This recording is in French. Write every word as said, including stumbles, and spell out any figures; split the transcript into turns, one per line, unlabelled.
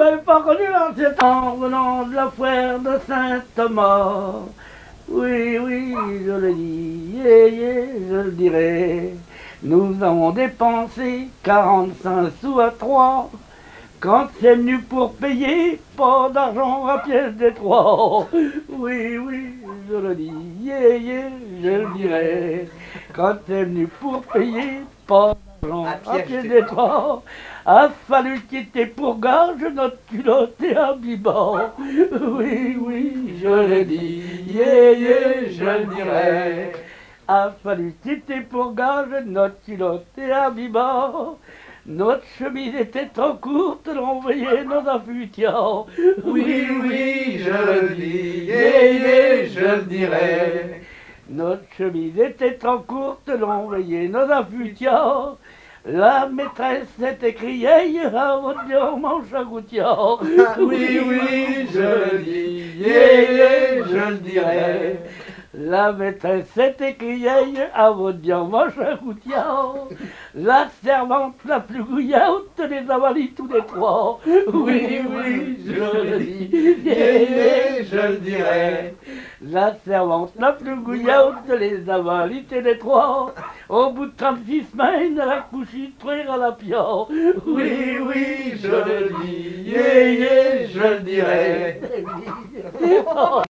l'avais pas connu en ce temps, venant de la foire de Saint-Thomas. Oui, oui, je le dis, yeah, yeah, je le dirai. Nous avons dépensé quarante-cinq sous à trois. Quand c'est venu pour payer, pas d'argent à pièce des trois. Oui, oui, je le dis, yeah, yeah, je le dirai. Quand c'est venu pour payer, pas d'argent à pièce des trois. A fallu quitter pour gage notre culotte et habillement. Oui, oui, je le dis, yeah, yeah, je le dirai. A fallu quitter pour gage notre culotte et habillement. Notre chemise était trop courte, l'envoyer nos affûtions.
Oui, oui, je le dis, yeah, yeah, je le dirai.
Notre chemise était trop courte, l'envoyer nos affûtions. La maîtresse s'est écriée à votre diamant chagoutiant.
Oui, oui, je le dis, yeah, yeah, je le dirai.
La maîtresse s'est écriée à votre diamant chagoutiant. La servante la plus gouillante les avalie tous les trois.
Oui, oui, je le dis, yeah, yeah, je le dirai.
La servante la plus gouillante les avalie tous les trois. Au bout de trente-six semaines, elle a couché de à la pion.
Oui, oui, je le dis, yeah, yeah, je le dirai.